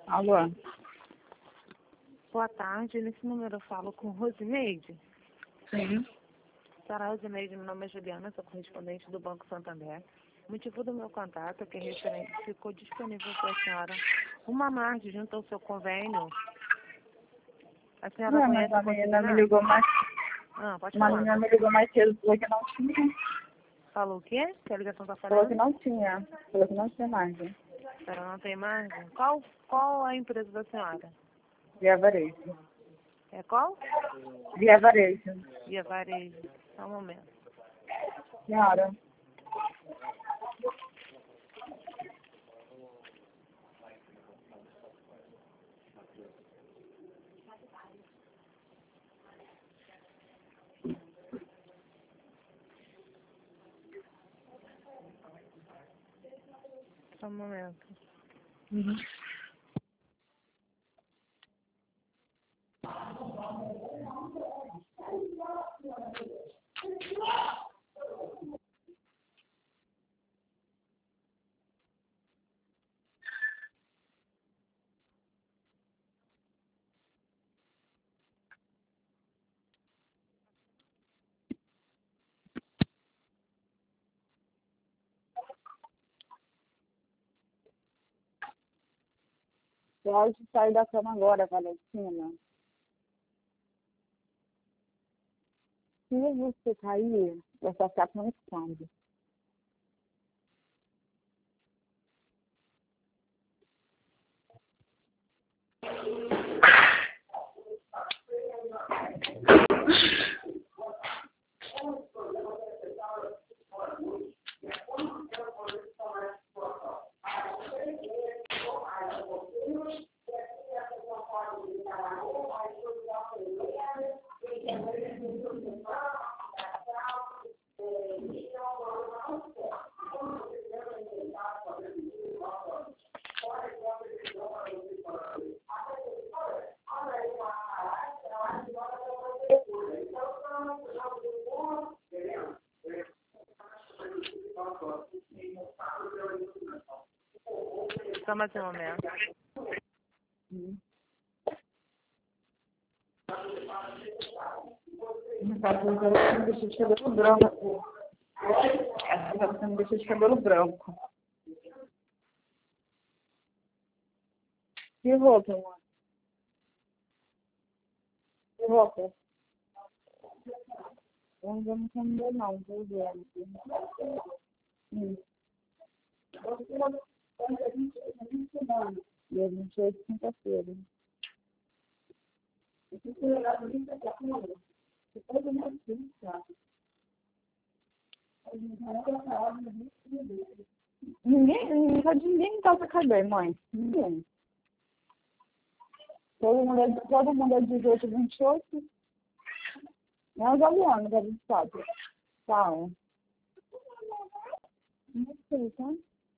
Alô? Boa tarde, nesse número eu falo com Rosineide. Sim. Senhora Rosineide, meu nome é Juliana, sou correspondente do Banco Santander. O motivo do meu contato é que ficou disponível para a senhora uma margem junto ao seu convênio. A senhora Não, conhece mas a a menina me possibilidade? ligou mais. Pode Uma falar. menina me ligou mais cedo, falou que não tinha. Falou o quê? Que a ligação está Falou que falhando? não tinha. Falou que não tinha margem. A senhora não tem margem? Qual a empresa da senhora? Via varejo. É qual? Via varejo. Via Varejo. Só um momento. Senhora. Só um momento. Uhum. Pode sair da cama agora, Valentina. Se você cair, vai ficar com escândalo. Só mais um momento. Você me deixou de cabelo branco. Você me deixou de cabelo branco. Que roupa, amor? Que roupa? Eu ainda não entendo não, vou ver. E a gente é de quinta-feira. Ninguém toca cabelo, mãe. Ninguém. Todo mundo é 18, 28. Nós olhamos, a gente sabe. Tá. Não sei, tá?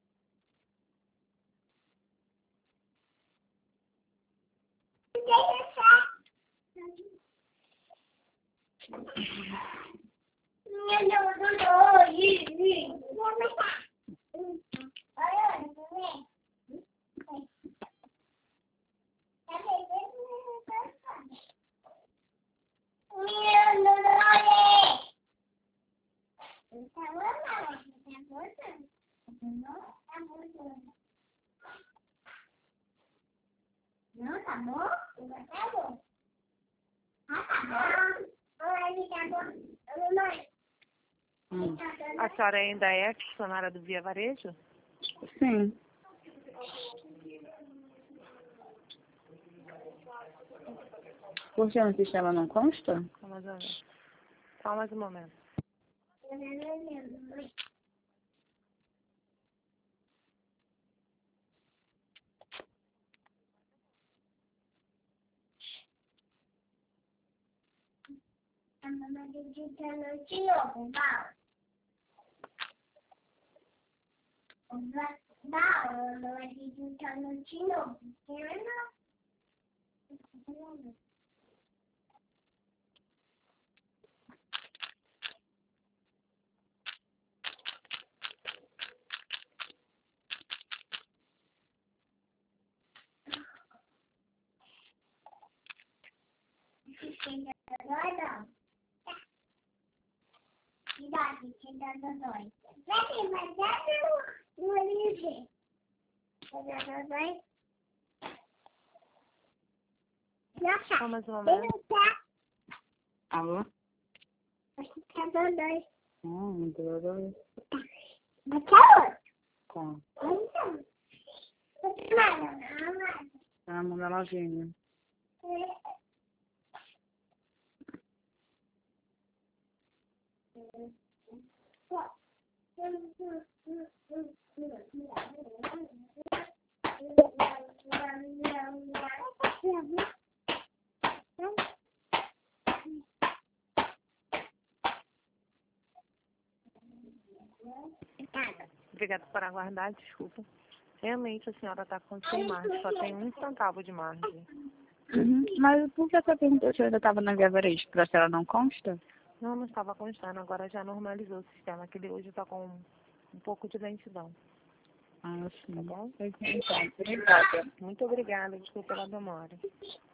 Não, tá bom? Tá bom. Tá bom. Oi, tá bom. Mamãe. A senhora ainda é funcionária do Via Varejo? Sim. Porque no sistema não consta? Só mais um momento. A mamãe digitando de novo, Val. Val, a mamãe digitando de novo. Quer não? dando dois. Vem, vai dar no livro. Vai dando dois. Nossa, Só mais uma vez. Alô? vai ficar dando dois. Dois. Vai ter Tá. outro? Não. Ah, manda lojinha. Obrigada por aguardar, desculpa. Realmente a senhora está com 100 margens, só tem 1 centavo de margem. Mas por que você perguntou se eu ainda estava na Via Varejo? Pra se ela não consta? Não estava constando, agora já normalizou o sistema, que ele hoje está com um pouco de lentidão. Ah, sim. Tá bom? Então, obrigada. Muito obrigada, desculpa pela demora.